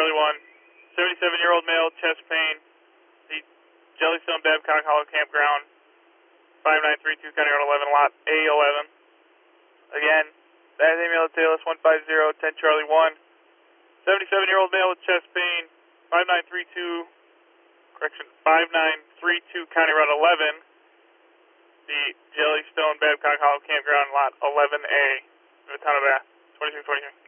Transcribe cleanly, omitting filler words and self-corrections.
Charlie 1, 77-year-old male, chest pain, the Jellystone Babcock Hollow Campground, 5932 County Road 11, lot A11. Again, that email at ALS 150, 10 Charlie 1, 77-year-old male with chest pain, 5932 County Road 11, the Jellystone Babcock Hollow Campground, lot 11A, in the town of Bath, 2623.